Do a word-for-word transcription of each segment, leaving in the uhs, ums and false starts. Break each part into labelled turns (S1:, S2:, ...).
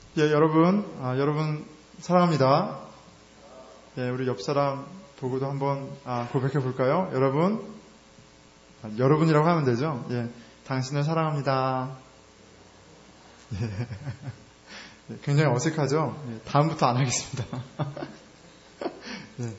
S1: 예, 여러분, 아, 여러분 사랑합니다. 예, 우리 옆 사람 보고도 한번 아, 고백해 볼까요? 여러분, 아, 여러분이라고 하면 되죠. 예, 당신을 사랑합니다. 예, 예, 굉장히 어색하죠. 예, 다음부터 안 하겠습니다. 예.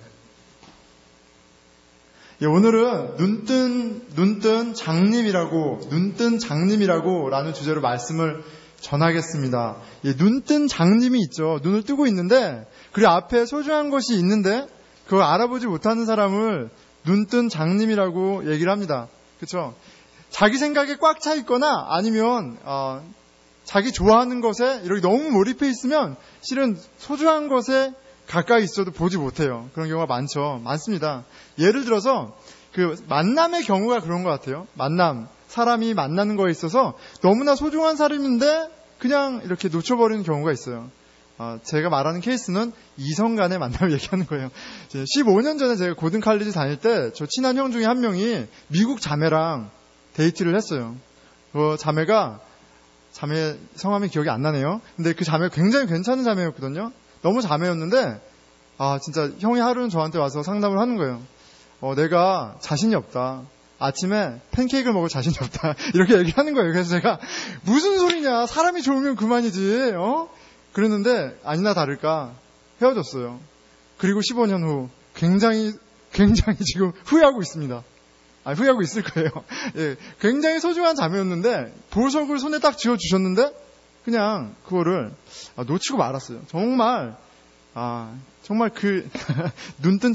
S1: 예, 오늘은 눈뜬 눈뜬 장님이라고 눈뜬 장님이라고 라는 주제로 말씀을 전하겠습니다. 예, 눈뜬 장님이 있죠. 눈을 뜨고 있는데 그리고 앞에 소중한 것이 있는데 그걸 알아보지 못하는 사람을 눈뜬 장님이라고 얘기를 합니다. 그렇죠? 자기 생각에 꽉 차 있거나 아니면 어, 자기 좋아하는 것에 이렇게 너무 몰입해 있으면 실은 소중한 것에 가까이 있어도 보지 못해요. 그런 경우가 많죠. 많습니다. 예를 들어서 그 만남의 경우가 그런 것 같아요. 만남, 사람이 만나는 거에 있어서 너무나 소중한 사람인데 그냥 이렇게 놓쳐버리는 경우가 있어요. 어, 제가 말하는 케이스는 이성 간의 만남을 얘기하는 거예요. 십오 년 전에 제가 고등 칼리지 다닐 때 저 친한 형 중에 한 명이 미국 자매랑 데이트를 했어요. 그 자매가 자매 성함이 기억이 안 나네요. 근데 그 자매가 굉장히 괜찮은 자매였거든요. 너무 자매였는데 아 진짜 형이 하루는 저한테 와서 상담을 하는 거예요. 어, 내가 자신이 없다. 아침에 팬케이크를 먹을 자신이 없다. 이렇게 얘기하는 거예요. 그래서 제가 무슨 소리냐. 사람이 좋으면 그만이지. 어? 그랬는데 아니나 다를까 헤어졌어요. 그리고 십오 년 후 굉장히 굉장히 지금 후회하고 있습니다. 아, 후회하고 있을 거예요. 예, 굉장히 소중한 자매였는데 보석을 손에 딱 쥐어주셨는데 그냥 그거를 놓치고 말았어요. 정말 아 정말 그 눈뜬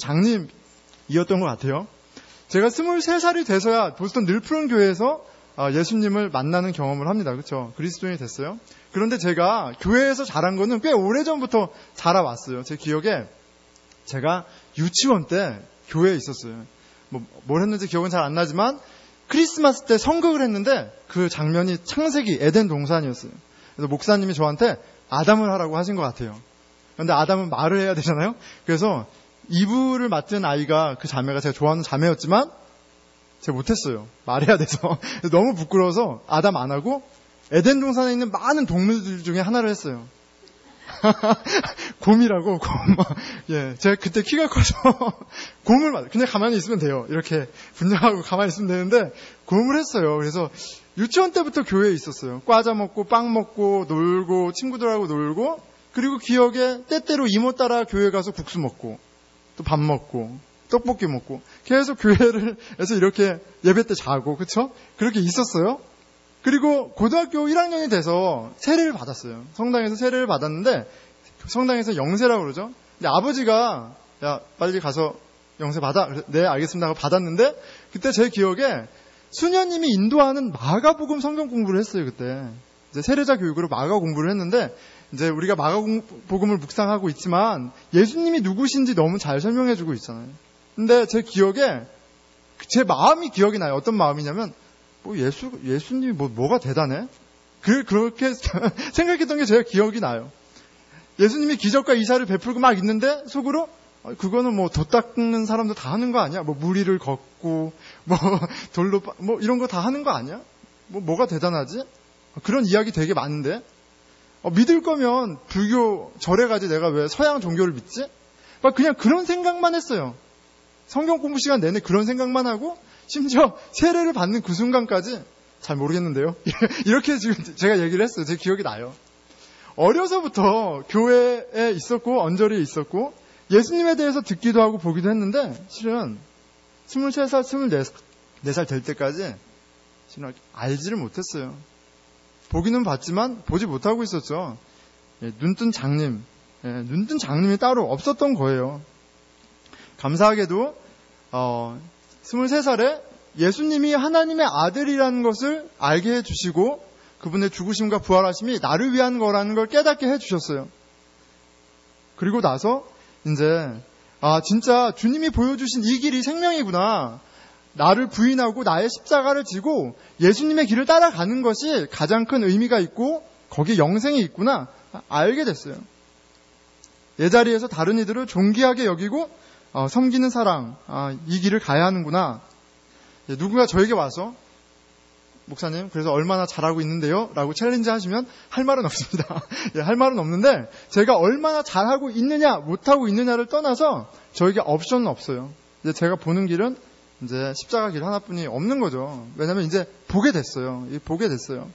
S1: 장님이었던 것 같아요. 제가 스물세 살이 돼서야 보스턴 늘푸른 교회에서 예수님을 만나는 경험을 합니다. 그렇죠? 그리스도인이 됐어요. 그런데 제가 교회에서 자란 거는 꽤 오래전부터 자라왔어요. 제 기억에 제가 유치원 때 교회에 있었어요. 뭐, 뭘 했는지 기억은 잘 안 나지만 크리스마스 때 성극을 했는데 그 장면이 창세기 에덴 동산이었어요. 그래서 목사님이 저한테 아담을 하라고 하신 것 같아요. 그런데 아담은 말을 해야 되잖아요. 그래서 이불을 맡은 아이가 그 자매가 제가 좋아하는 자매였지만 제가 못했어요. 말해야 돼서. 너무 부끄러워서 아담 안 하고 에덴 동산에 있는 많은 동물들 중에 하나를 했어요. 곰이라고 곰. 예, 제가 그때 키가 커서 곰을 맞 그냥 가만히 있으면 돼요. 이렇게 분장하고 가만히 있으면 되는데 곰을 했어요. 그래서 유치원 때부터 교회에 있었어요. 과자 먹고 빵 먹고 놀고 친구들하고 놀고 그리고 기억에 때때로 이모 따라 교회 가서 국수 먹고 또 밥 먹고 떡볶이 먹고 계속 교회를 해서 이렇게 예배 때 자고 그렇죠? 그렇게 있었어요. 그리고 고등학교 일 학년이 돼서 세례를 받았어요. 성당에서 세례를 받았는데 성당에서 영세라고 그러죠. 근데 아버지가 야 빨리 가서 영세 받아. 네 알겠습니다 하고 받았는데 그때 제 기억에 수녀님이 인도하는 마가복음 성경 공부를 했어요. 그때 이제 세례자 교육으로 마가 공부를 했는데 이제 우리가 마가복음을 묵상하고 있지만 예수님이 누구신지 너무 잘 설명해주고 있잖아요. 근데 제 기억에 제 마음이 기억이 나요. 어떤 마음이냐면 뭐 예수 예수님이 뭐 뭐가 대단해? 그 그렇게 생각했던 게 제가 기억이 나요. 예수님이 기적과 이사를 베풀고 막 있는데 속으로 그거는 뭐 돛 닦는 사람도 다 하는 거 아니야? 뭐 무리를 걷고 뭐 돌로 뭐 이런 거 다 하는 거 아니야? 뭐 뭐가 대단하지? 그런 이야기 되게 많은데 어, 믿을 거면 불교 절에 가지 내가 왜 서양 종교를 믿지? 막 그냥 그런 생각만 했어요. 성경 공부 시간 내내 그런 생각만 하고 심지어 세례를 받는 그 순간까지 잘 모르겠는데요. 이렇게 지금 제가 얘기를 했어요. 제 기억이 나요. 어려서부터 교회에 있었고 언저리에 있었고 예수님에 대해서 듣기도 하고 보기도 했는데 실은 스물세 살, 스물네 살 될 때까지 실은 알지를 못했어요. 보기는 봤지만 보지 못하고 있었죠. 예, 눈뜬 장님, 예, 눈뜬 장님이 따로 없었던 거예요. 감사하게도 어, 스물세 살에 예수님이 하나님의 아들이라는 것을 알게 해주시고 그분의 죽으심과 부활하심이 나를 위한 거라는 걸 깨닫게 해주셨어요. 그리고 나서 이제 아 진짜 주님이 보여주신 이 길이 생명이구나. 나를 부인하고 나의 십자가를 지고 예수님의 길을 따라가는 것이 가장 큰 의미가 있고 거기에 영생이 있구나 알게 됐어요. 예자리에서 다른 이들을 존귀하게 여기고 어, 섬기는 사랑 아, 이 길을 가야 하는구나. 예, 누군가 저에게 와서 목사님, 그래서 얼마나 잘하고 있는데요? 라고 챌린지 하시면 할 말은 없습니다. 예, 할 말은 없는데, 제가 얼마나 잘하고 있느냐, 못하고 있느냐를 떠나서 저에게 옵션은 없어요. 이제 제가 보는 길은 이제 십자가 길 하나뿐이 없는 거죠. 왜냐면 이제 보게 됐어요. 보게 됐어요.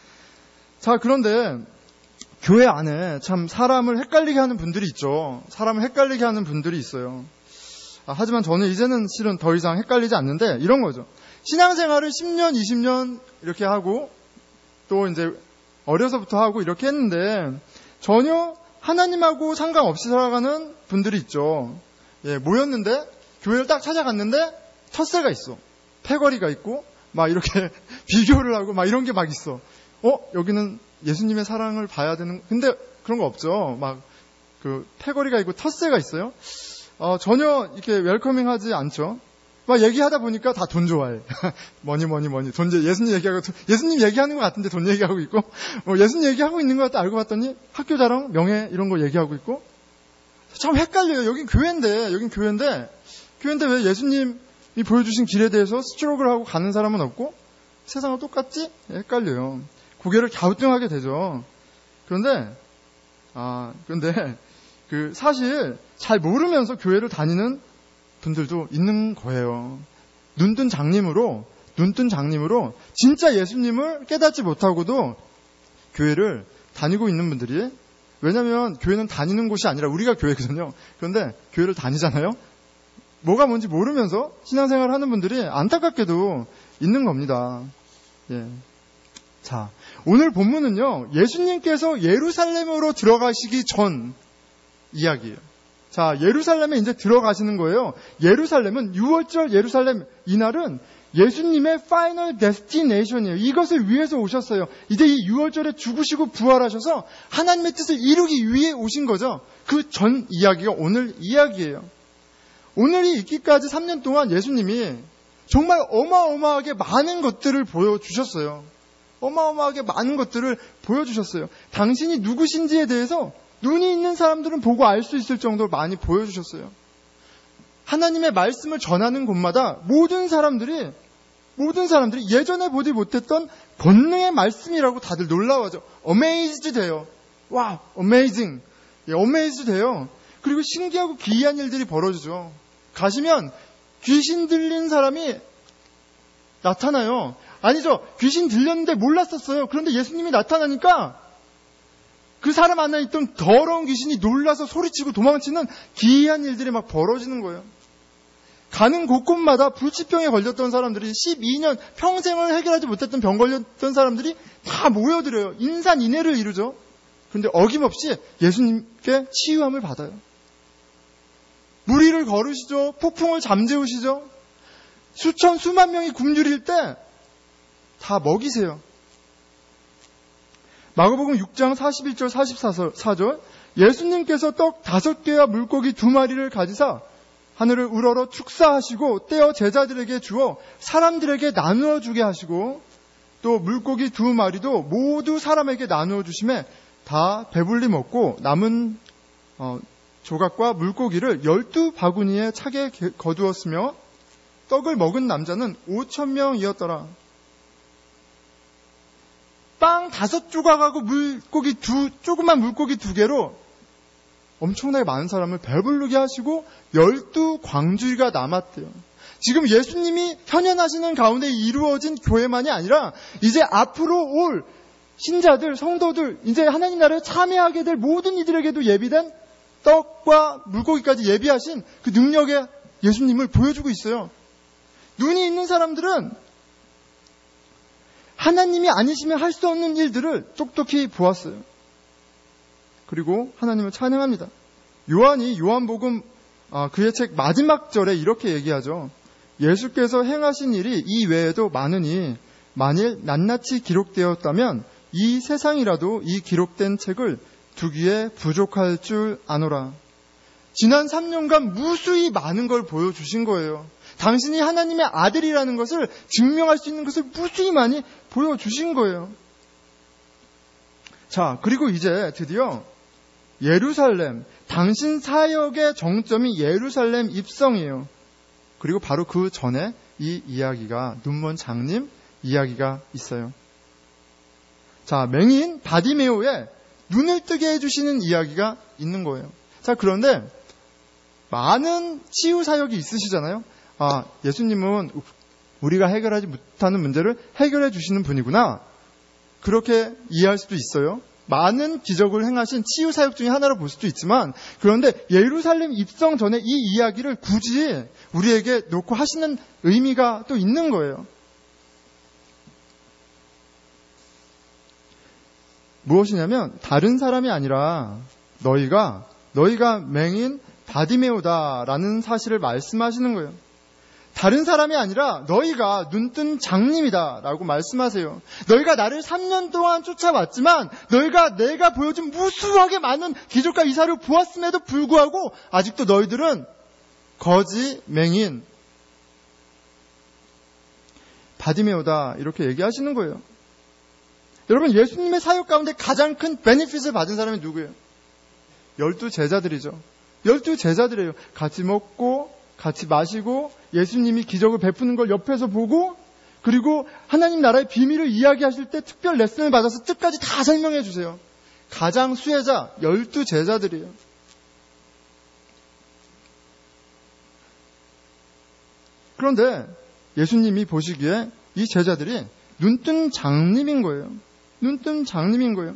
S1: 자, 그런데 교회 안에 참 사람을 헷갈리게 하는 분들이 있죠. 사람을 헷갈리게 하는 분들이 있어요. 아, 하지만 저는 이제는 실은 더 이상 헷갈리지 않는데 이런 거죠. 신앙생활을 십 년, 이십 년 이렇게 하고 또 이제 어려서부터 하고 이렇게 했는데 전혀 하나님하고 상관없이 살아가는 분들이 있죠. 예, 모였는데 교회를 딱 찾아갔는데 텃세가 있어. 패거리가 있고 막 이렇게 비교를 하고 막 이런 게 막 있어. 어? 여기는 예수님의 사랑을 봐야 되는, 근데 그런 거 없죠. 막 그 패거리가 있고 텃세가 있어요. 어, 전혀 이렇게 웰커밍 하지 않죠. 막 얘기하다 보니까 다 돈 좋아해. 뭐니 뭐니 뭐니. 돈, 예수님 얘기하고, 예수님 얘기하는 것 같은데 돈 얘기하고 있고, 뭐 예수님 얘기하고 있는 것 같다 알고 봤더니 학교 자랑, 명예 이런 거 얘기하고 있고. 참 헷갈려요. 여긴 교회인데, 여긴 교회인데, 교회인데 왜 예수님이 보여주신 길에 대해서 스트로크를 하고 가는 사람은 없고, 세상은 똑같지? 헷갈려요. 고개를 갸우뚱하게 되죠. 그런데, 아, 그런데, 그, 사실, 잘 모르면서 교회를 다니는 분들도 있는 거예요. 눈뜬 장님으로, 눈뜬 장님으로, 진짜 예수님을 깨닫지 못하고도 교회를 다니고 있는 분들이, 왜냐면 교회는 다니는 곳이 아니라 우리가 교회거든요. 그런데 교회를 다니잖아요? 뭐가 뭔지 모르면서 신앙생활을 하는 분들이 안타깝게도 있는 겁니다. 예. 자, 오늘 본문은요, 예수님께서 예루살렘으로 들어가시기 전 이야기예요. 자, 예루살렘에 이제 들어가시는 거예요. 예루살렘은 유월절 예루살렘, 이날은 예수님의 파이널 데스티네이션이에요. 이것을 위해서 오셨어요. 이제 이 유월절에 죽으시고 부활하셔서 하나님의 뜻을 이루기 위해 오신 거죠. 그 전 이야기가 오늘 이야기예요. 오늘이 있기까지 삼 년 동안 예수님이 정말 어마어마하게 많은 것들을 보여주셨어요. 어마어마하게 많은 것들을 보여주셨어요. 당신이 누구신지에 대해서 눈이 있는 사람들은 보고 알 수 있을 정도로 많이 보여주셨어요. 하나님의 말씀을 전하는 곳마다 모든 사람들이 모든 사람들이 예전에 보지 못했던 권능의 말씀이라고 다들 놀라워하죠. amazed 돼요. 와, amazing. 예, amazed 돼요. 그리고 신기하고 기이한 일들이 벌어지죠. 가시면 귀신 들린 사람이 나타나요. 아니죠. 귀신 들렸는데 몰랐었어요. 그런데 예수님이 나타나니까 그 사람 안에 있던 더러운 귀신이 놀라서 소리치고 도망치는 기이한 일들이 막 벌어지는 거예요. 가는 곳곳마다 불치병에 걸렸던 사람들이 십이 년 평생을 해결하지 못했던 병 걸렸던 사람들이 다 모여들어요. 인산인해를 이루죠. 그런데 어김없이 예수님께 치유함을 받아요. 물 위를 걸으시죠. 폭풍을 잠재우시죠. 수천 수만 명이 굶주릴 때 다 먹이세요. 마가복음 육 장 사십일 절 사십사 절 예수님께서 떡 다섯 개와 물고기 두 마리를 가지사 하늘을 우러러 축사하시고 떼어 제자들에게 주어 사람들에게 나누어 주게 하시고 또 물고기 두 마리도 모두 사람에게 나누어 주심에 다 배불리 먹고 남은 어, 조각과 물고기를 열두 바구니에 차게 거두었으며 떡을 먹은 남자는 오천 명이었더라. 빵 다섯 조각하고 물고기 두, 조그만 물고기 두 개로 엄청나게 많은 사람을 배부르게 하시고 열두 광주리가 남았대요. 지금 예수님이 현현하시는 가운데 이루어진 교회만이 아니라 이제 앞으로 올 신자들, 성도들, 이제 하나님 나라에 참여하게 될 모든 이들에게도 예비된 떡과 물고기까지 예비하신 그 능력의 예수님을 보여주고 있어요. 눈이 있는 사람들은 하나님이 아니시면 할 수 없는 일들을 똑똑히 보았어요. 그리고 하나님을 찬양합니다. 요한이 요한복음 아, 그의 책 마지막 절에 이렇게 얘기하죠. 예수께서 행하신 일이 이 외에도 많으니 만일 낱낱이 기록되었다면 이 세상이라도 이 기록된 책을 두기에 부족할 줄 아노라. 지난 삼 년간 무수히 많은 걸 보여주신 거예요. 당신이 하나님의 아들이라는 것을 증명할 수 있는 것을 무수히 많이 보여주신 거예요. 자, 그리고 이제 드디어 예루살렘, 당신 사역의 정점이 예루살렘 입성이에요. 그리고 바로 그 전에 이 이야기가 눈먼 장님 이야기가 있어요. 자, 맹인 바디메오의 눈을 뜨게 해주시는 이야기가 있는 거예요. 자, 그런데 많은 치유 사역이 있으시잖아요. 아, 예수님은 우리가 해결하지 못하는 문제를 해결해 주시는 분이구나. 그렇게 이해할 수도 있어요. 많은 기적을 행하신 치유 사역 중에 하나로 볼 수도 있지만, 그런데 예루살렘 입성 전에 이 이야기를 굳이 우리에게 놓고 하시는 의미가 또 있는 거예요. 무엇이냐면 다른 사람이 아니라 너희가 너희가 맹인 바디메오다라는 사실을 말씀하시는 거예요. 다른 사람이 아니라 너희가 눈뜬 장님이다라고 말씀하세요. 너희가 나를 삼 년 동안 쫓아왔지만 너희가 내가 보여준 무수하게 많은 기적과 이사를 보았음에도 불구하고 아직도 너희들은 거지 맹인 바디메오다 이렇게 얘기하시는 거예요. 여러분, 예수님의 사역 가운데 가장 큰 베네핏을 받은 사람이 누구예요? 열두 제자들이죠. 열두 제자들이에요. 같이 먹고 같이 마시고 예수님이 기적을 베푸는 걸 옆에서 보고, 그리고 하나님 나라의 비밀을 이야기하실 때 특별 레슨을 받아서 뜻까지 다 설명해 주세요. 가장 수혜자 열두 제자들이에요. 그런데 예수님이 보시기에 이 제자들이 눈뜬 장님인 거예요. 눈뜬 장님인 거예요.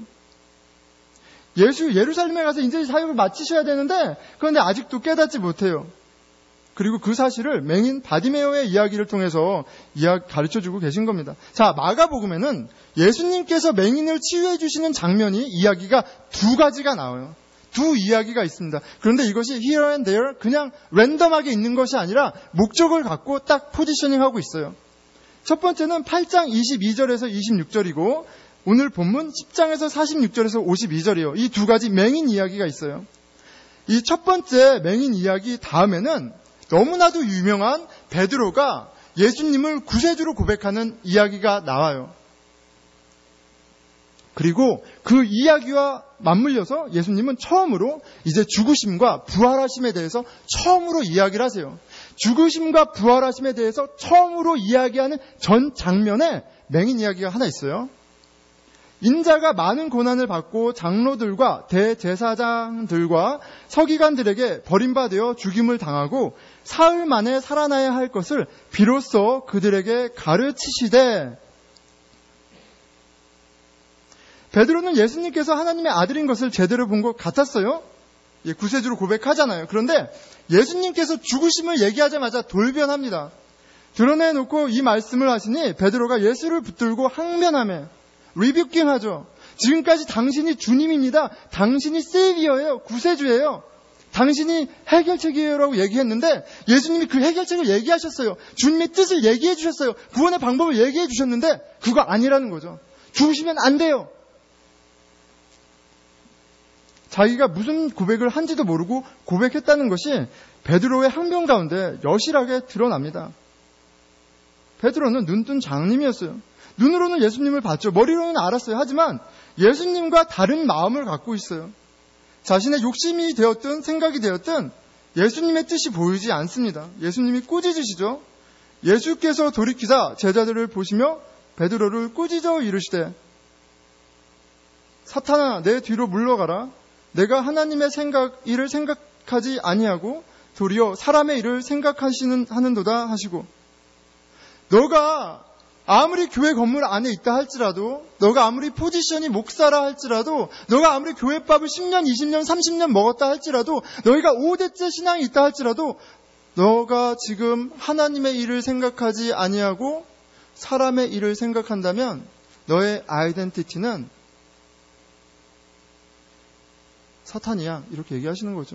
S1: 예수 예루살렘에 가서 이제 사역을 마치셔야 되는데 그런데 아직도 깨닫지 못해요. 그리고 그 사실을 맹인 바디메오의 이야기를 통해서 이야기 가르쳐주고 계신 겁니다. 자, 마가복음에는 예수님께서 맹인을 치유해 주시는 장면이 이야기가 두 가지가 나와요. 두 이야기가 있습니다. 그런데 이것이 here and there 그냥 랜덤하게 있는 것이 아니라 목적을 갖고 딱 포지셔닝하고 있어요. 첫 번째는 팔 장 이십이 절에서 이십육 절이고 오늘 본문 십 장에서 사십육 절에서 오십이 절이에요. 이 두 가지 맹인 이야기가 있어요. 이 첫 번째 맹인 이야기 다음에는 너무나도 유명한 베드로가 예수님을 구세주로 고백하는 이야기가 나와요. 그리고 그 이야기와 맞물려서 예수님은 처음으로 이제 죽으심과 부활하심에 대해서 처음으로 이야기를 하세요. 죽으심과 부활하심에 대해서 처음으로 이야기하는 전 장면에 맹인 이야기가 하나 있어요. 인자가 많은 고난을 받고 장로들과 대제사장들과 서기관들에게 버림받아 죽임을 당하고 사흘 만에 살아나야 할 것을 비로소 그들에게 가르치시되, 베드로는 예수님께서 하나님의 아들인 것을 제대로 본 것 같았어요. 예, 구세주로 고백하잖아요. 그런데 예수님께서 죽으심을 얘기하자마자 돌변합니다. 드러내놓고 이 말씀을 하시니 베드로가 예수를 붙들고 항변하며 리뷰킹하죠. 지금까지 당신이 주님입니다. 당신이 세이비어예요. 구세주예요. 당신이 해결책이에요라고 얘기했는데 예수님이 그 해결책을 얘기하셨어요. 주님의 뜻을 얘기해 주셨어요. 구원의 방법을 얘기해 주셨는데 그거 아니라는 거죠. 죽으시면 안 돼요. 자기가 무슨 고백을 한지도 모르고 고백했다는 것이 베드로의 항변 가운데 여실하게 드러납니다. 베드로는 눈뜬 장님이었어요. 눈으로는 예수님을 봤죠. 머리로는 알았어요. 하지만 예수님과 다른 마음을 갖고 있어요. 자신의 욕심이 되었든 생각이 되었든 예수님의 뜻이 보이지 않습니다. 예수님이 꾸짖으시죠. 예수께서 돌이키사 제자들을 보시며 베드로를 꾸짖어 이르시되 사탄아 내 뒤로 물러가라. 내가 하나님의 생각 일을 생각하지 아니하고 도리어 사람의 일을 생각하시는 하는도다 하시고, 너가 아무리 교회 건물 안에 있다 할지라도, 너가 아무리 포지션이 목사라 할지라도, 너가 아무리 교회밥을 십 년, 이십 년, 삼십 년 먹었다 할지라도, 너희가 오 대째 신앙이 있다 할지라도 너가 지금 하나님의 일을 생각하지 아니하고 사람의 일을 생각한다면 너의 아이덴티티는 사탄이야. 이렇게 얘기하시는 거죠.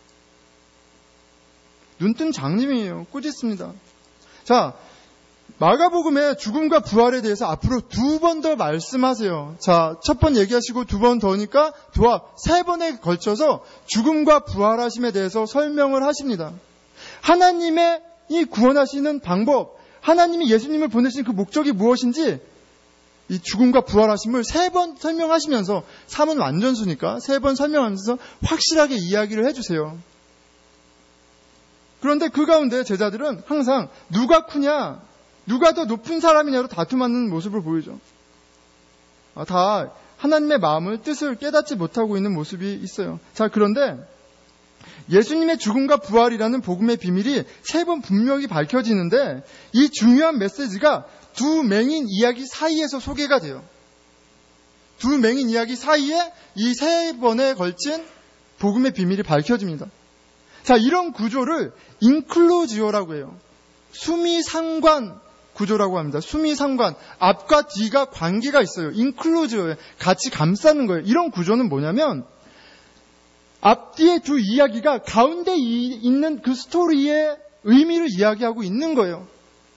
S1: 눈뜬 장님이에요. 꾸짖습니다. 자, 마가복음의 죽음과 부활에 대해서 앞으로 두 번 더 말씀하세요. 자, 첫 번 얘기하시고 두 번 더니까 도합 세 번에 걸쳐서 죽음과 부활하심에 대해서 설명을 하십니다. 하나님의 이 구원하시는 방법, 하나님이 예수님을 보내신 그 목적이 무엇인지 이 죽음과 부활하심을 세 번 설명하시면서, 삼은 완전수니까 세 번 설명하면서 확실하게 이야기를 해주세요. 그런데 그 가운데 제자들은 항상 누가 크냐, 누가 더 높은 사람이냐로 다툼하는 모습을 보이죠. 아, 다 하나님의 마음을, 뜻을 깨닫지 못하고 있는 모습이 있어요. 자, 그런데 예수님의 죽음과 부활이라는 복음의 비밀이 세 번 분명히 밝혀지는데 이 중요한 메시지가 두 맹인 이야기 사이에서 소개가 돼요. 두 맹인 이야기 사이에 이 세 번에 걸친 복음의 비밀이 밝혀집니다. 자, 이런 구조를 인클로지오라고 해요. 수미상관 구조라고 합니다. 수미상관, 앞과 뒤가 관계가 있어요. 인클로지오에 같이 감싸는 거예요. 이런 구조는 뭐냐면 앞뒤의 두 이야기가 가운데 있는 그 스토리의 의미를 이야기하고 있는 거예요.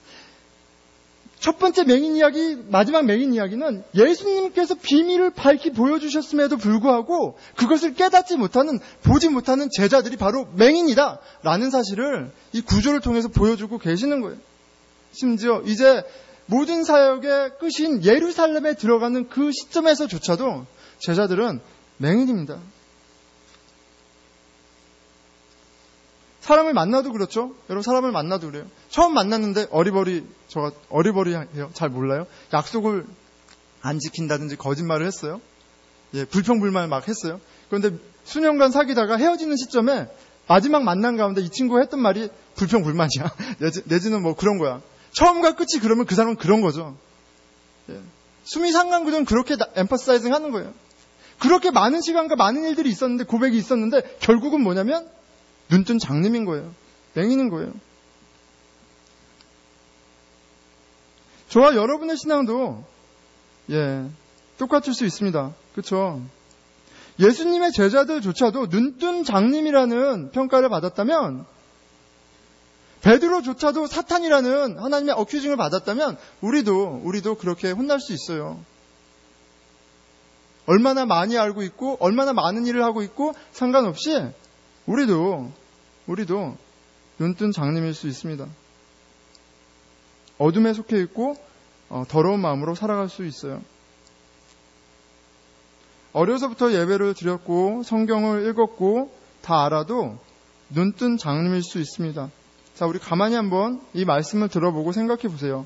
S1: 첫 번째 맹인 이야기, 마지막 맹인 이야기는 예수님께서 비밀을 밝히 보여주셨음에도 불구하고 그것을 깨닫지 못하는, 보지 못하는 제자들이 바로 맹인이다 라는 사실을 이 구조를 통해서 보여주고 계시는 거예요. 심지어 이제 모든 사역의 끝인 예루살렘에 들어가는 그 시점에서조차도 제자들은 맹인입니다. 사람을 만나도 그렇죠. 여러분, 사람을 만나도 그래요. 처음 만났는데 어리버리, 저가 어리버리해요. 잘 몰라요. 약속을 안 지킨다든지 거짓말을 했어요. 예, 불평불만을 막 했어요. 그런데 수년간 사귀다가 헤어지는 시점에 마지막 만남 가운데 이 친구가 했던 말이 불평불만이야. 내지, 내지는 뭐 그런 거야. 처음과 끝이 그러면 그 사람은 그런 거죠. 예. 수미상관구조는 그렇게 엠퍼사이징 하는 거예요. 그렇게 많은 시간과 많은 일들이 있었는데, 고백이 있었는데 결국은 뭐냐면 눈뜬 장님인 거예요. 맹인인 거예요. 저와 여러분의 신앙도 예 똑같을 수 있습니다. 그렇죠? 예수님의 제자들조차도 눈뜬 장님이라는 평가를 받았다면, 베드로조차도 사탄이라는 하나님의 어큐징을 받았다면 우리도 우리도 그렇게 혼날 수 있어요. 얼마나 많이 알고 있고 얼마나 많은 일을 하고 있고 상관없이 우리도 우리도 눈뜬 장님일 수 있습니다. 어둠에 속해 있고 어, 더러운 마음으로 살아갈 수 있어요. 어려서부터 예배를 드렸고 성경을 읽었고 다 알아도 눈뜬 장님일 수 있습니다. 자, 우리 가만히 한번 이 말씀을 들어보고 생각해 보세요.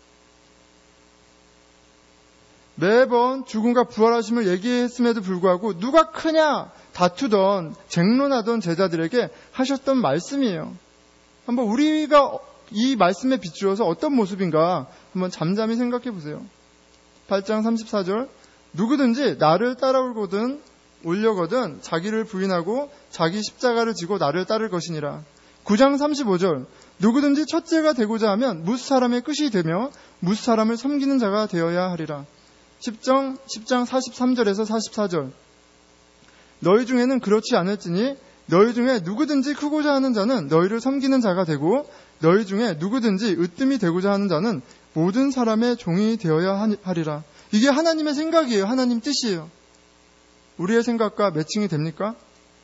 S1: 매번 죽음과 부활하심을 얘기했음에도 불구하고 누가 크냐 다투던, 쟁론하던 제자들에게 하셨던 말씀이에요. 한번 우리가 이 말씀에 비추어서 어떤 모습인가 한번 잠잠히 생각해 보세요. 팔 장 삼십사 절, 누구든지 나를 따라오거든 올려거든 자기를 부인하고 자기 십자가를 지고 나를 따를 것이니라. 구 장 삼십오 절, 누구든지 첫째가 되고자 하면 무수 사람의 끝이 되며 무수 사람을 섬기는 자가 되어야 하리라. 십 장, 십 장 사십삼 절에서 사십사 절, 너희 중에는 그렇지 않을지니 너희 중에 누구든지 크고자 하는 자는 너희를 섬기는 자가 되고 너희 중에 누구든지 으뜸이 되고자 하는 자는 모든 사람의 종이 되어야 하리라. 이게 하나님의 생각이에요. 하나님 뜻이에요. 우리의 생각과 매칭이 됩니까?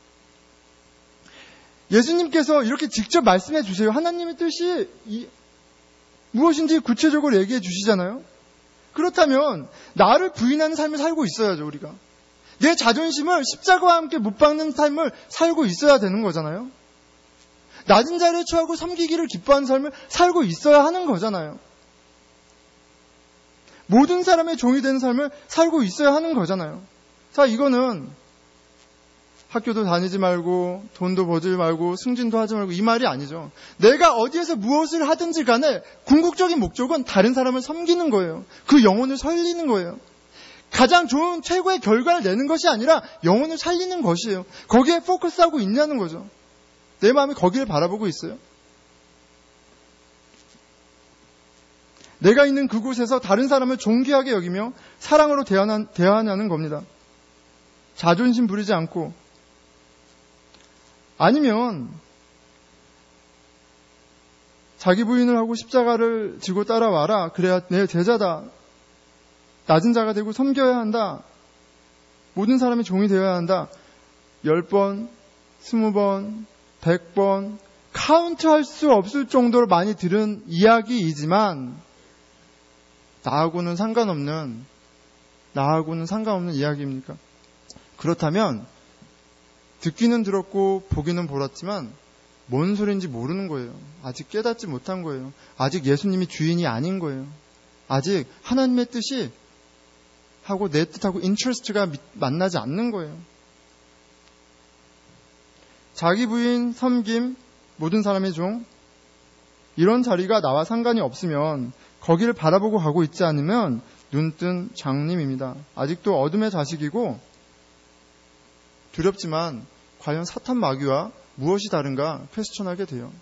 S1: 예수님께서 이렇게 직접 말씀해 주세요. 하나님의 뜻이 이, 무엇인지 구체적으로 얘기해 주시잖아요. 그렇다면 나를 부인하는 삶을 살고 있어야죠. 우리가 내 자존심을 십자가와 함께 못 박는 삶을 살고 있어야 되는 거잖아요. 낮은 자리에 처하고 섬기기를 기뻐하는 삶을 살고 있어야 하는 거잖아요. 모든 사람의 종이 되는 삶을 살고 있어야 하는 거잖아요. 자, 이거는 학교도 다니지 말고 돈도 벌지 말고 승진도 하지 말고 이 말이 아니죠. 내가 어디에서 무엇을 하든지 간에 궁극적인 목적은 다른 사람을 섬기는 거예요. 그 영혼을 살리는 거예요. 가장 좋은 최고의 결과를 내는 것이 아니라 영혼을 살리는 것이에요. 거기에 포커스하고 있냐는 거죠. 내 마음이 거기를 바라보고 있어요. 내가 있는 그곳에서 다른 사람을 존귀하게 여기며 사랑으로 대하나, 대하냐는 겁니다. 자존심 부리지 않고. 아니면 자기 부인을 하고 십자가를 지고 따라와라. 그래야 내 제자다. 낮은 자가 되고 섬겨야 한다. 모든 사람의 종이 되어야 한다. 열 번, 스무 번, 백 번 카운트할 수 없을 정도로 많이 들은 이야기이지만 나하고는 상관없는 나하고는 상관없는 이야기입니까? 그렇다면 듣기는 들었고 보기는 보았지만 뭔 소리인지 모르는 거예요. 아직 깨닫지 못한 거예요. 아직 예수님이 주인이 아닌 거예요. 아직 하나님의 뜻이 하고 내 뜻하고 인트러스트가 만나지 않는 거예요. 자기 부인, 섬김, 모든 사람의 종, 이런 자리가 나와 상관이 없으면, 거기를 바라보고 가고 있지 않으면 눈뜬 장님입니다. 아직도 어둠의 자식이고 두렵지만 과연 사탄 마귀와 무엇이 다른가 퀘스천하게 돼요.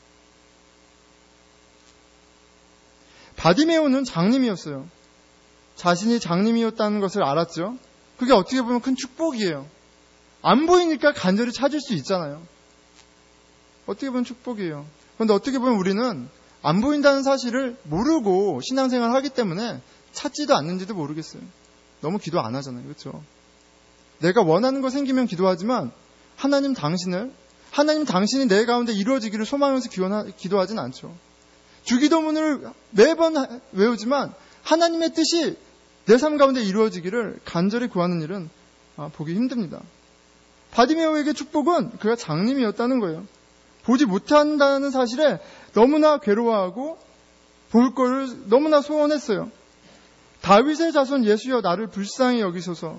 S1: 바디메오는 장님이었어요. 자신이 장님이었다는 것을 알았죠. 그게 어떻게 보면 큰 축복이에요. 안 보이니까 간절히 찾을 수 있잖아요. 어떻게 보면 축복이에요. 그런데 어떻게 보면 우리는 안 보인다는 사실을 모르고 신앙생활을 하기 때문에 찾지도 않는지도 모르겠어요. 너무 기도 안 하잖아요. 그렇죠? 내가 원하는 거 생기면 기도하지만 하나님 당신을, 하나님 당신이 내 가운데 이루어지기를 소망하면서 기도하진 않죠. 주기도문을 매번 외우지만 하나님의 뜻이 내 삶 가운데 이루어지기를 간절히 구하는 일은 보기 힘듭니다. 바디메오에게 축복은 그가 장님이었다는 거예요. 보지 못한다는 사실에 너무나 괴로워하고 볼 거를 너무나 소원했어요. 다윗의 자손 예수여 나를 불쌍히 여기소서.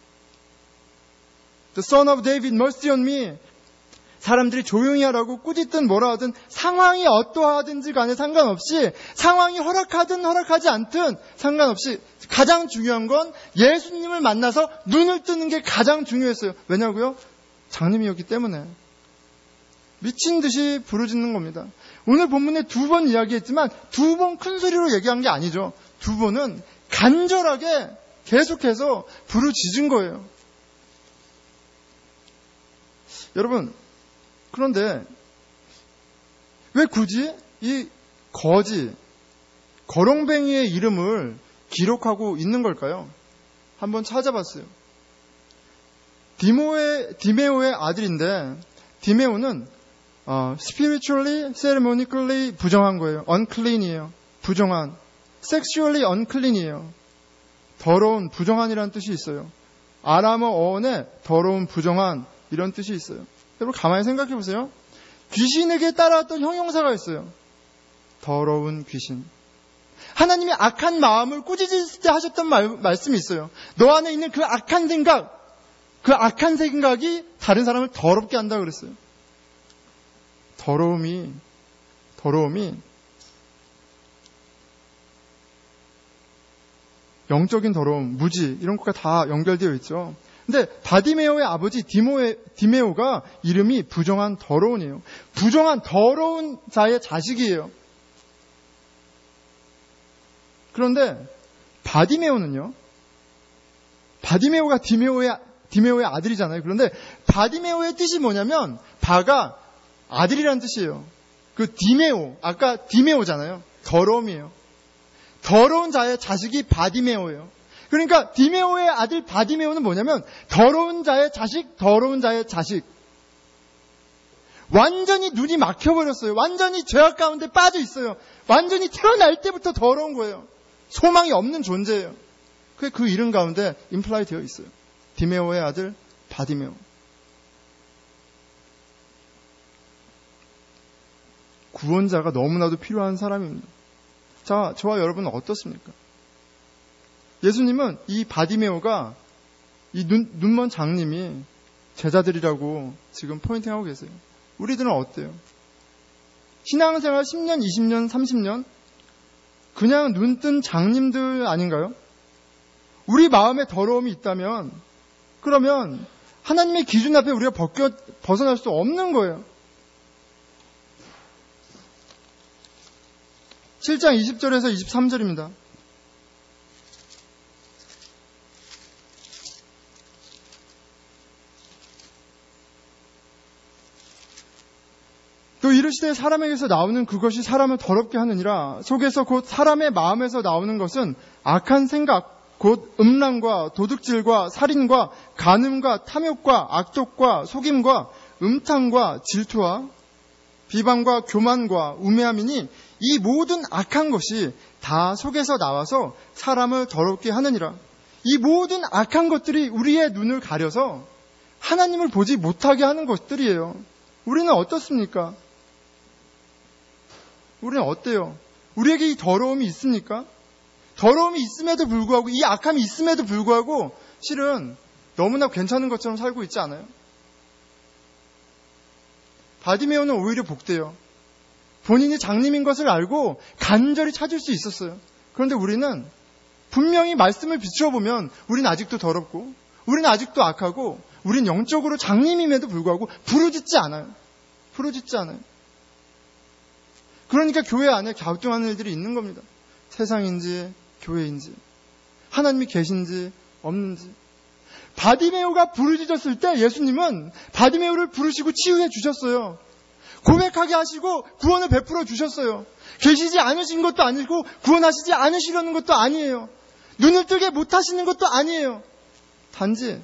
S1: The son of David, mercy on me. 사람들이 조용히 하라고 꾸짖든 뭐라 하든 상황이 어떠하든지 간에 상관없이, 상황이 허락하든 허락하지 않든 상관없이 가장 중요한 건 예수님을 만나서 눈을 뜨는 게 가장 중요했어요. 왜냐고요? 장님이었기 때문에. 미친 듯이 부르짖는 겁니다. 오늘 본문에 두 번 이야기했지만 두 번 큰 소리로 얘기한 게 아니죠. 두 번은 간절하게 계속해서 부르짖은 거예요. 여러분, 그런데 왜 굳이 이 거지, 거렁뱅이의 이름을 기록하고 있는 걸까요? 한번 찾아봤어요. 디모의, 디메오의 아들인데, 디메오는 어, spiritually, ceremonically 부정한 거예요. unclean이에요. 부정한. sexually unclean이에요. 더러운, 부정한이라는 뜻이 있어요. 아람어 어원에 더러운, 부정한 이런 뜻이 있어요. 여러분 가만히 생각해 보세요. 귀신에게 따라왔던 형용사가 있어요. 더러운 귀신. 하나님이 악한 마음을 꾸짖을 때 하셨던 말, 말씀이 있어요. 너 안에 있는 그 악한 생각, 그 악한 생각이 다른 사람을 더럽게 한다 그랬어요. 더러움이, 더러움이 영적인 더러움, 무지 이런 것과 다 연결되어 있죠. 근데 바디메오의 아버지 디모의, 디메오가 이름이 부정한 더러운이에요. 부정한 더러운 자의 자식이에요. 그런데 바디메오는요. 바디메오가 디메오의, 디메오의 아들이잖아요. 그런데 바디메오의 뜻이 뭐냐면 바가 아들이라는 뜻이에요. 그 디메오, 아까 디메오잖아요. 더러움이에요. 더러운 자의 자식이 바디메오예요. 그러니까 디메오의 아들 바디메오는 뭐냐면 더러운 자의 자식, 더러운 자의 자식. 완전히 눈이 막혀버렸어요. 완전히 죄악 가운데 빠져 있어요. 완전히 태어날 때부터 더러운 거예요. 소망이 없는 존재예요. 그게 그 이름 가운데 임플라이 되어 있어요. 디메오의 아들 바디메오. 구원자가 너무나도 필요한 사람입니다. 자, 저와 여러분은 어떻습니까? 예수님은 이 바디메오가 이 눈, 눈먼 장님이 제자들이라고 지금 포인팅하고 계세요. 우리들은 어때요? 신앙생활 십 년, 이십 년, 삼십 년 그냥 눈뜬 장님들 아닌가요? 우리 마음에 더러움이 있다면 그러면 하나님의 기준 앞에 우리가 벗겨, 벗어날 수 없는 거예요. 칠 장 이십 절에서 이십삼 절입니다. 또 이르시되 사람에게서 나오는 그것이 사람을 더럽게 하느니라. 속에서 곧 사람의 마음에서 나오는 것은 악한 생각, 곧 음란과 도둑질과 살인과 간음과 탐욕과 악독과 속임과 음탕과 질투와 비방과 교만과 우매함이니 이 모든 악한 것이 다 속에서 나와서 사람을 더럽게 하느니라. 이 모든 악한 것들이 우리의 눈을 가려서 하나님을 보지 못하게 하는 것들이에요. 우리는 어떻습니까? 우리는 어때요? 우리에게 이 더러움이 있습니까? 더러움이 있음에도 불구하고, 이 악함이 있음에도 불구하고 실은 너무나 괜찮은 것처럼 살고 있지 않아요? 바디메오는 오히려 복돼요. 본인이 장님인 것을 알고 간절히 찾을 수 있었어요. 그런데 우리는 분명히 말씀을 비추어 보면 우리는 아직도 더럽고, 우리는 아직도 악하고, 우리는 영적으로 장님임에도 불구하고 부르짖지 않아요. 부르짖지 않아요. 그러니까 교회 안에 갸우뚱하는 일들이 있는 겁니다. 세상인지 교회인지, 하나님이 계신지 없는지. 바디메오가 부르짖었을 때 예수님은 바디메오를 부르시고 치유해 주셨어요. 고백하게 하시고 구원을 베풀어 주셨어요. 계시지 않으신 것도 아니고 구원하시지 않으시려는 것도 아니에요. 눈을 뜨게 못하시는 것도 아니에요. 단지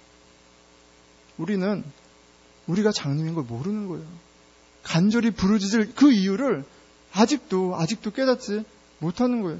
S1: 우리는 우리가 장님인 걸 모르는 거예요. 간절히 부르짖을 그 이유를 아직도 아직도 깨닫지 못하는 거예요.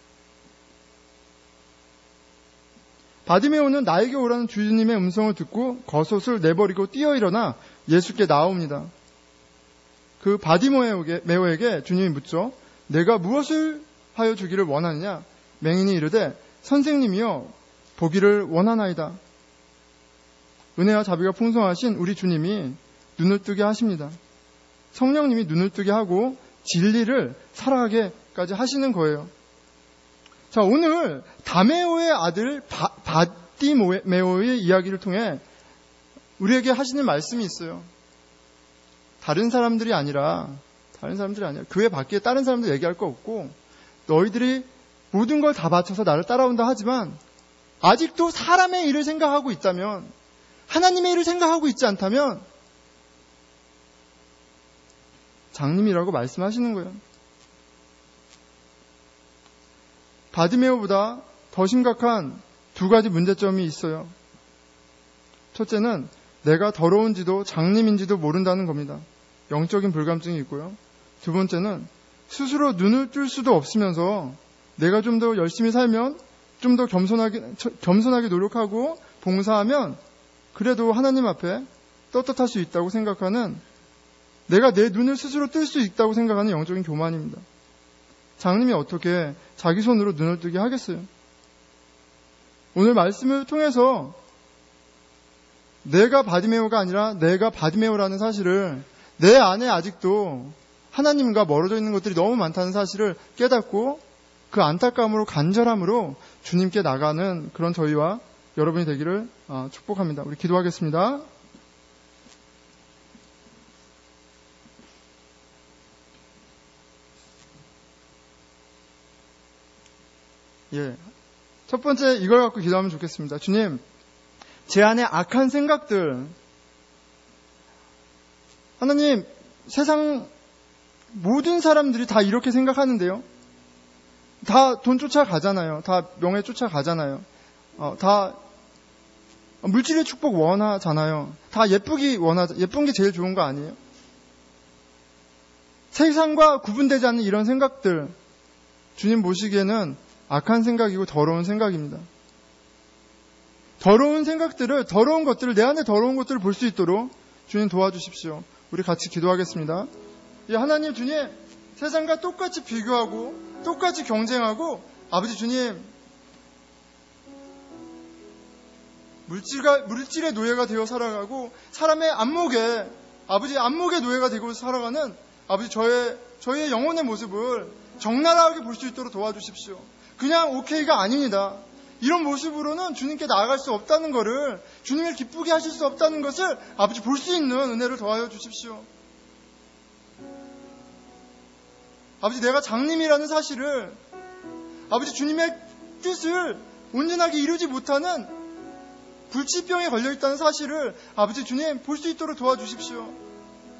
S1: 바디메오는 나에게 오라는 주님의 음성을 듣고 겉옷을 내버리고 뛰어 일어나 예수께 나옵니다. 그 바디메오에게 주님이 묻죠. 내가 무엇을 하여 주기를 원하느냐? 맹인이 이르되 선생님이여 보기를 원하나이다. 은혜와 자비가 풍성하신 우리 주님이 눈을 뜨게 하십니다. 성령님이 눈을 뜨게 하고 진리를 살아가게까지 하시는 거예요. 자, 오늘 다메오의 아들 바, 바디메오의 이야기를 통해 우리에게 하시는 말씀이 있어요. 다른 사람들이 아니라 다른 사람들이 아니라 교회 밖에 다른 사람들 얘기할 거 없고 너희들이 모든 걸 다 바쳐서 나를 따라온다 하지만 아직도 사람의 일을 생각하고 있다면, 하나님의 일을 생각하고 있지 않다면 장님이라고 말씀하시는 거예요. 바디메오보다 더 심각한 두 가지 문제점이 있어요. 첫째는 내가 더러운지도 장님인지도 모른다는 겁니다. 영적인 불감증이 있고요. 두 번째는 스스로 눈을 뜰 수도 없으면서 내가 좀 더 열심히 살면, 좀 더 겸손하게, 겸손하게 노력하고 봉사하면 그래도 하나님 앞에 떳떳할 수 있다고 생각하는, 내가 내 눈을 스스로 뜰 수 있다고 생각하는 영적인 교만입니다. 장님이 어떻게 자기 손으로 눈을 뜨게 하겠어요? 오늘 말씀을 통해서 내가 바디메오가 아니라 내가 바디메오라는 사실을, 내 안에 아직도 하나님과 멀어져 있는 것들이 너무 많다는 사실을 깨닫고 그 안타까움으로, 간절함으로 주님께 나가는 그런 저희와 여러분이 되기를 축복합니다. 우리 기도하겠습니다. 예, 첫 번째 이걸 갖고 기도하면 좋겠습니다. 주님, 제 안에 악한 생각들, 하나님, 세상 모든 사람들이 다 이렇게 생각하는데요. 다 돈 쫓아가잖아요. 다 명예 쫓아가잖아요. 어, 다 물질의 축복 원하잖아요. 다 예쁘기 원하자. 예쁜 게 제일 좋은 거 아니에요? 세상과 구분되지 않는 이런 생각들, 주님 보시기에는 악한 생각이고 더러운 생각입니다. 더러운 생각들을, 더러운 것들을, 내 안에 더러운 것들을 볼 수 있도록 주님 도와주십시오. 우리 같이 기도하겠습니다. 예, 하나님, 주님, 세상과 똑같이 비교하고 똑같이 경쟁하고, 아버지 주님, 물질과, 물질의 노예가 되어 살아가고 사람의 안목에, 아버지 안목의 노예가 되고 살아가는 아버지 저의 저희의 영혼의 모습을 적나라하게 볼 수 있도록 도와주십시오. 그냥 오케이가 아닙니다. 이런 모습으로는 주님께 나아갈 수 없다는 것을, 주님을 기쁘게 하실 수 없다는 것을 아버지 볼 수 있는 은혜를 더하여 주십시오. 아버지, 내가 장님이라는 사실을, 아버지 주님의 뜻을 온전하게 이루지 못하는 불치병에 걸려있다는 사실을 아버지 주님 볼 수 있도록 도와주십시오.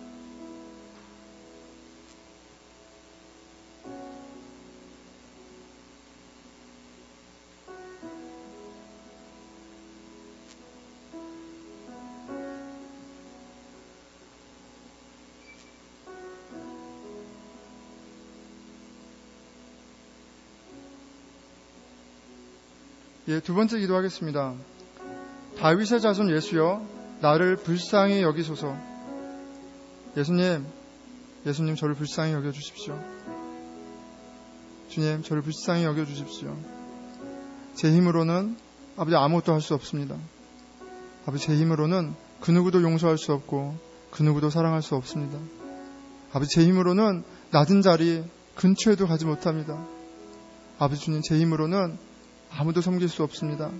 S1: 예, 두 번째 기도하겠습니다. 다윗의 자손 예수여, 나를 불쌍히 여기소서. 예수님, 예수님, 저를 불쌍히 여겨주십시오. 주님, 저를 불쌍히 여겨주십시오. 제 힘으로는 아버지 아무것도 할 수 없습니다. 아버지, 제 힘으로는 그 누구도 용서할 수 없고 그 누구도 사랑할 수 없습니다. 아버지, 제 힘으로는 낮은 자리 근처에도 가지 못합니다. 아버지 주님, 제 힘으로는 아무도 섬길 수 없습니다.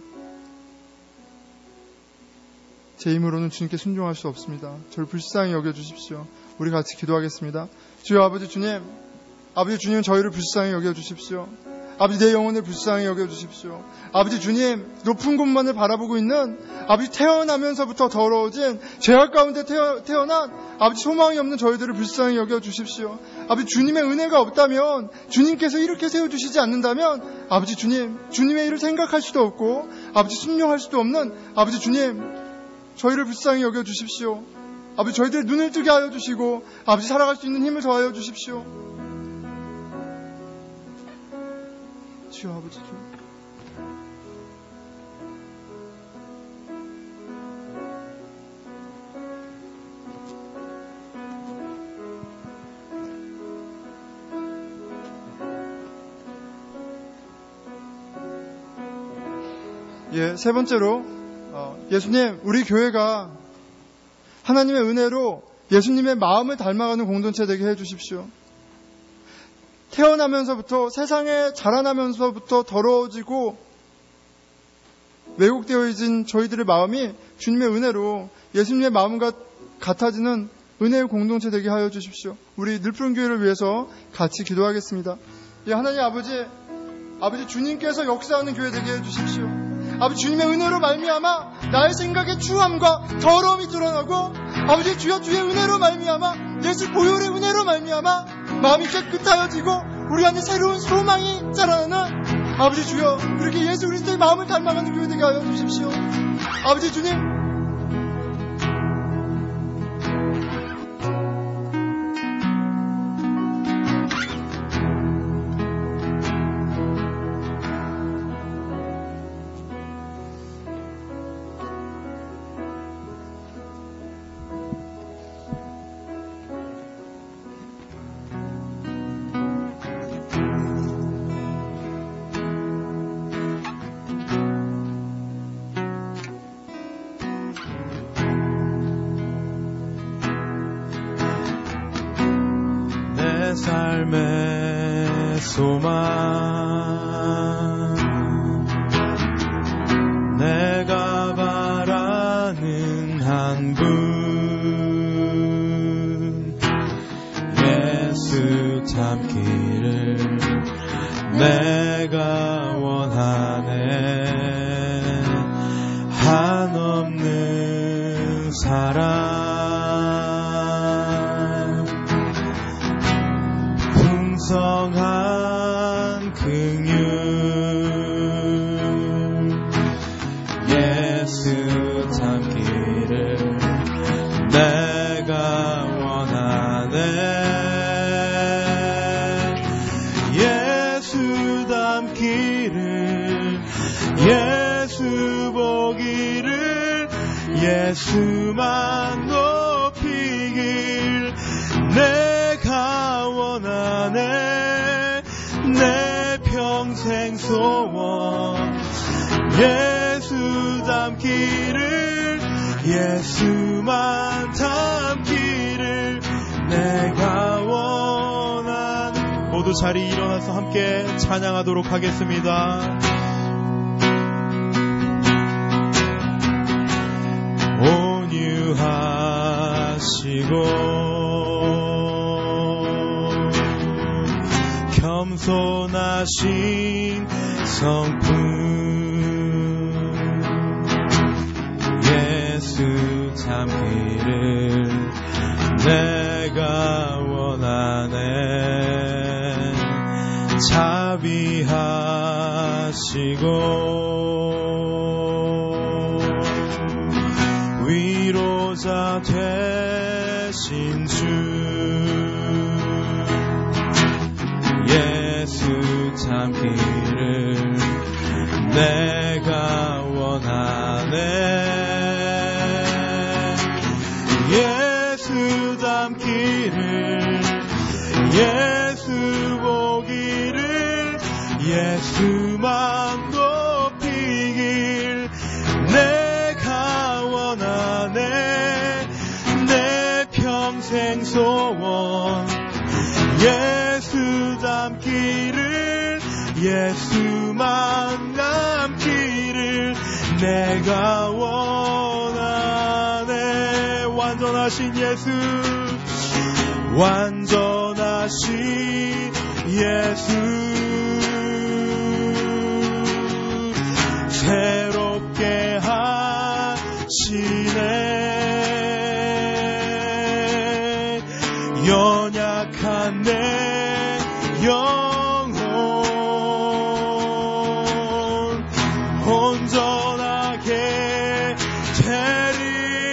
S1: 제 힘으로는 주님께 순종할 수 없습니다. 저를 불쌍히 여겨주십시오. 우리 같이 기도하겠습니다. 주여 아버지 주님, 아버지 주님, 저희를 불쌍히 여겨주십시오. 아버지, 내 영혼을 불쌍히 여겨주십시오. 아버지 주님, 높은 곳만을 바라보고 있는 아버지, 태어나면서부터 더러워진 죄악 가운데 태어, 태어난 아버지, 소망이 없는 저희들을 불쌍히 여겨주십시오. 아버지, 주님의 은혜가 없다면, 주님께서 이렇게 세워주시지 않는다면, 아버지 주님, 주님의 일을 생각할 수도 없고 아버지, 순종할 수도 없는 아버지 주님, 저희를 불쌍히 여겨주십시오. 아버지, 저희들의 눈을 뜨게 하여 주시고 아버지, 살아갈 수 있는 힘을 더하여 주십시오. 주여 아버지 주님, 예, 세 번째로 어, 예수님, 우리 교회가 하나님의 은혜로 예수님의 마음을 닮아가는 공동체 되게 해주십시오. 태어나면서부터, 세상에 자라나면서부터 더러워지고 왜곡되어진 저희들의 마음이 주님의 은혜로 예수님의 마음과 같아지는 은혜의 공동체 되게 하여 주십시오. 우리 늘푸른 교회를 위해서 같이 기도하겠습니다. 예, 하나님 아버지, 아버지 주님께서 역사하는 교회 되게 해주십시오. 아버지, 주님의 은혜로 말미암아 나의 생각의 추함과 더러움이 드러나고, 아버지 주여, 주의 은혜로 말미암아, 예수 보혈의 은혜로 말미암아 마음이 깨끗하여지고 우리 안에 새로운 소망이 자라나는 아버지 주여, 그렇게 예수 그리스도의 마음을 닮아가는 교회 되게 하여 주십시오. 아버지 주님,
S2: 삶의 소망, 내가 바라는 한 분, 예수 닮기를 내가 원하네. 한없는 사랑, 풍성한 긍휼, 예수 닮기를 내가 원하네. 예수 닮기를, 예수 보기를, 예수만 높이길 내가 원하네. 내 평생 소원, 예수 닮기를, 예수만 닮기를 내가 원하네. 모두 자리 일어나서 함께 찬양하도록 하겠습니다. 온유하시고 겸손하신 성품, 예수 닮기를 내가 원하네. 자비하시고 위로자 되신 주, 예수 닮기를 내가 원하네. 예수 닮기를, 예수 보기를 예수만 높이길 내가 원하네 내 평생 소원 예수 닮기를 예수만 남기를 내가 원하네 완전하신 예수 완전하신 예수 새롭게 하시네 연약한 내 영혼 온전하게 되리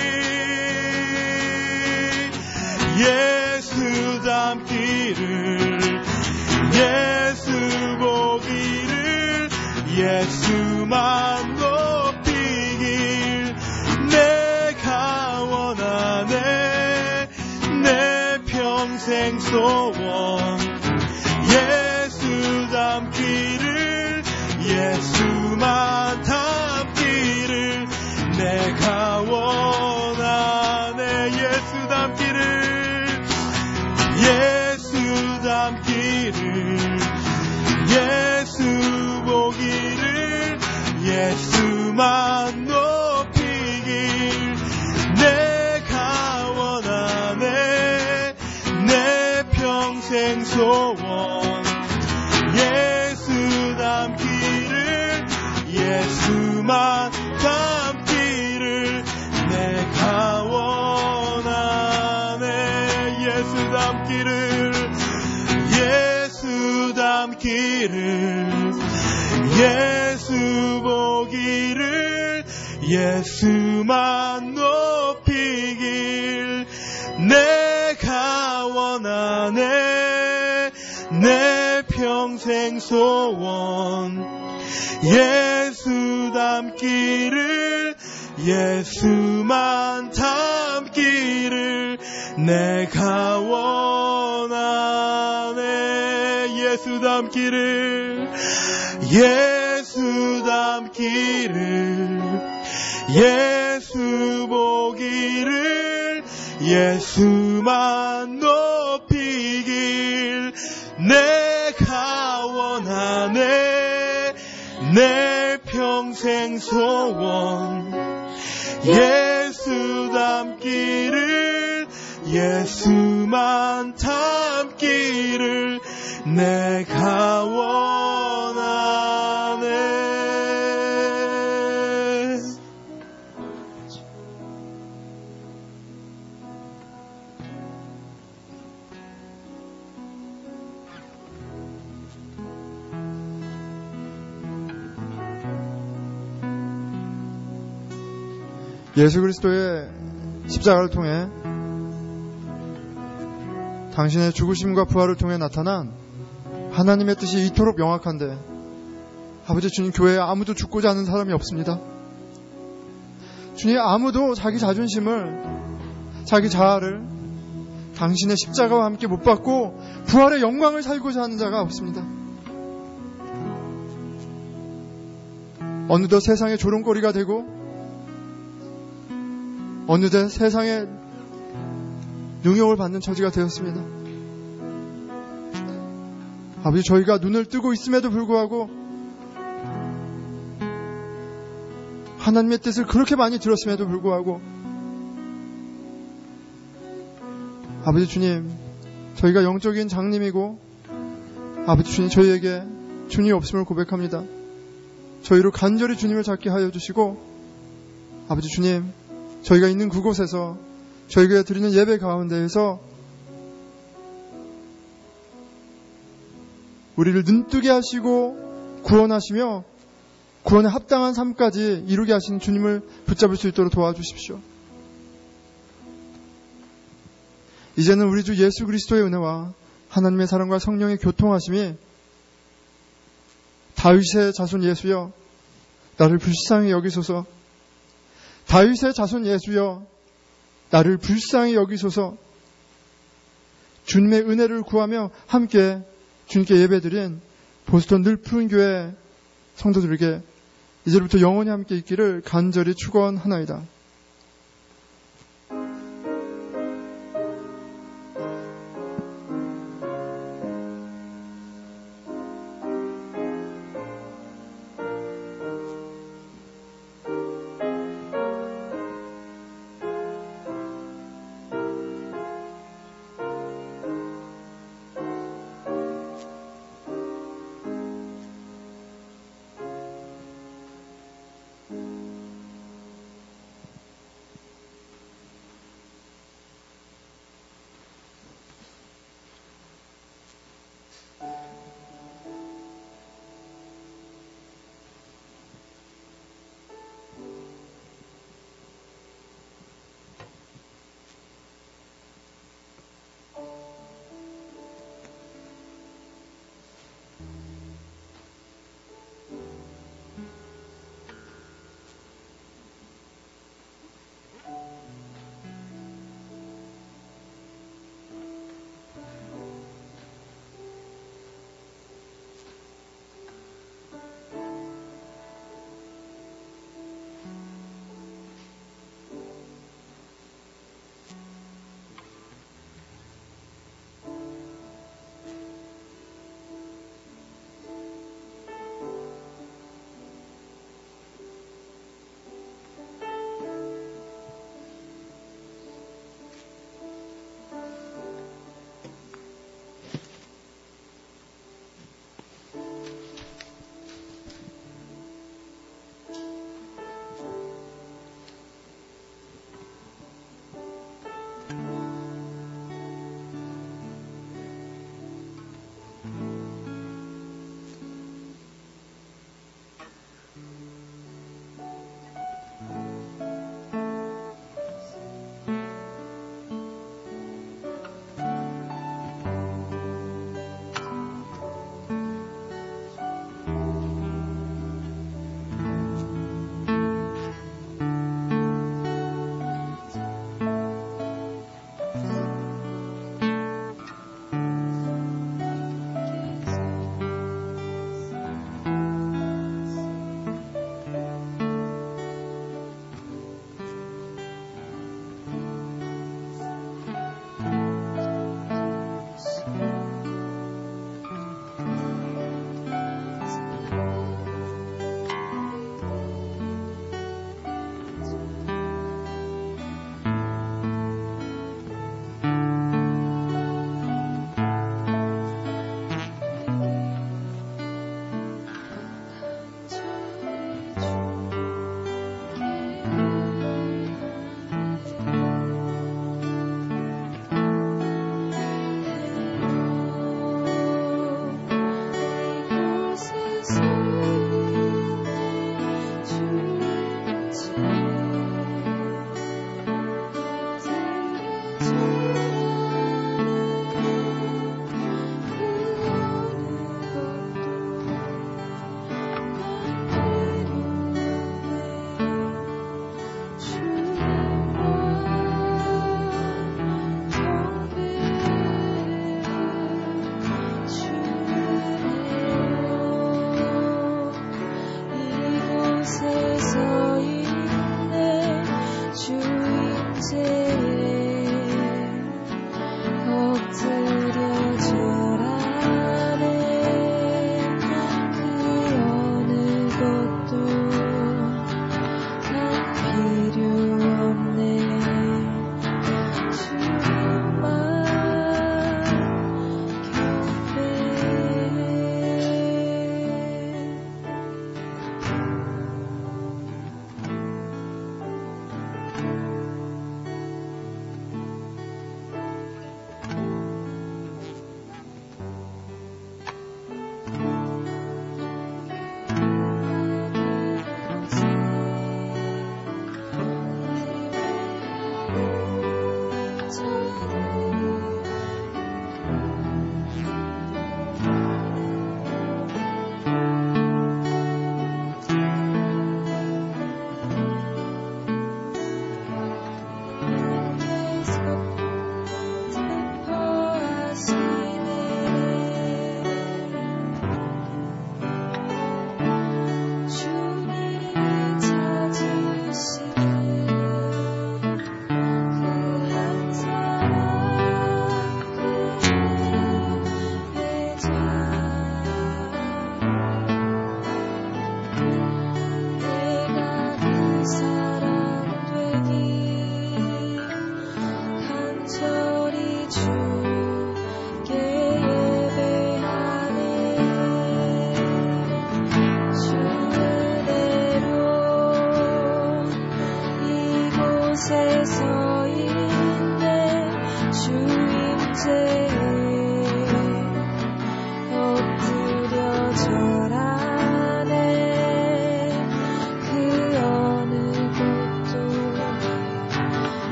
S2: 예수 닮기를 예수 보기를 예수만 높이길 내가 원하네 내 평생 소원 예수 닮기를 예수만 닮기를 내가 원하네 예수 닮기를 예수 닮기를 예수 보기를 예수만 높이길 내가 원하네 내 평생 소원 예수 닮기를 예수만 닮기를 내가 원하네 예수 닮기를 예수 닮기를 예수 보기를 예수만 높이길 내가 원하네 내 평생 소원 예수 닮기를 예수만 닮기를 내가 원하네 예수 닮기를 예수 닮기를 예수 보기를 예수만 높이길 내가 원하네 내 평생 소원 예수 닮기를 예수만 닮기를 내가 원하네
S1: 예수 그리스도의 십자가를 통해 당신의 죽으심과 부활을 통해 나타난 하나님의 뜻이 이토록 명확한데 아버지 주님 교회에 아무도 죽고자 하는 사람이 없습니다. 주님 아무도 자기 자존심을 자기 자아를 당신의 십자가와 함께 못 받고 부활의 영광을 살고자 하는 자가 없습니다. 어느덧 세상의 조롱거리가 되고 어느덧 세상의 능욕을 받는 처지가 되었습니다. 아버지 저희가 눈을 뜨고 있음에도 불구하고 하나님의 뜻을 그렇게 많이 들었음에도 불구하고 아버지 주님 저희가 영적인 장님이고 아버지 주님 저희에게 주님이 없음을 고백합니다. 저희로 간절히 주님을 찾게 하여 주시고 아버지 주님 저희가 있는 그곳에서 저희가 드리는 예배 가운데에서 우리를 눈뜨게 하시고 구원하시며 구원에 합당한 삶까지 이루게 하시는 주님을 붙잡을 수 있도록 도와주십시오. 이제는 우리 주 예수 그리스도의 은혜와 하나님의 사랑과 성령의 교통하심이 다윗의 자손 예수여 나를 불쌍히 여기소서 다윗의 자손 예수여 나를 불쌍히 여기소서 주님의 은혜를 구하며 함께 주님께 예배드린 보스턴 늘푸른교회 성도들에게 이제부터 영원히 함께 있기를 간절히 축원하나이다.
S3: 서 있네 주인제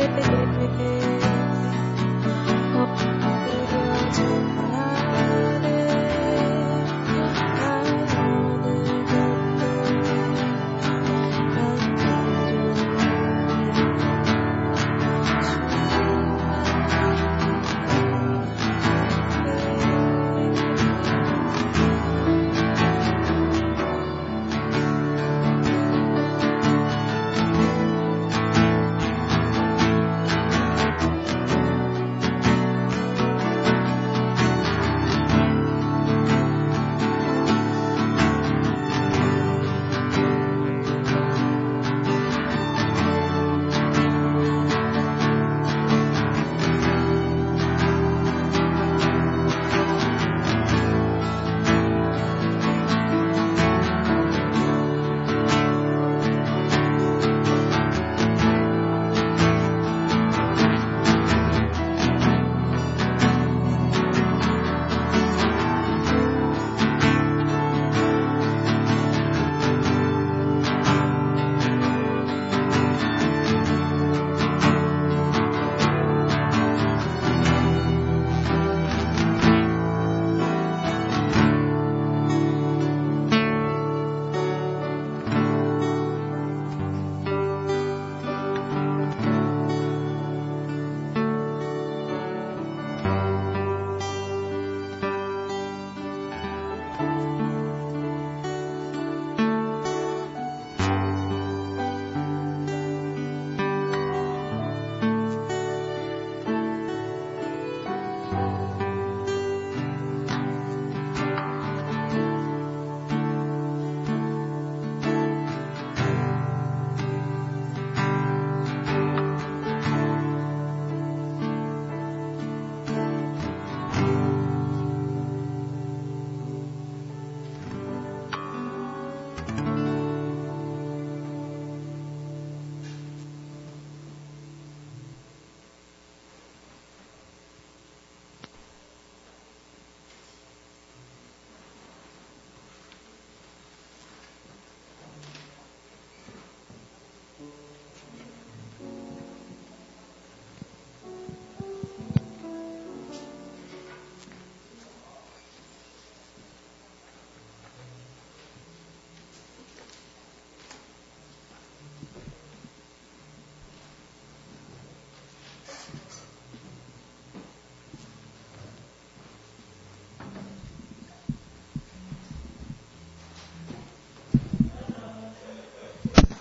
S3: 네.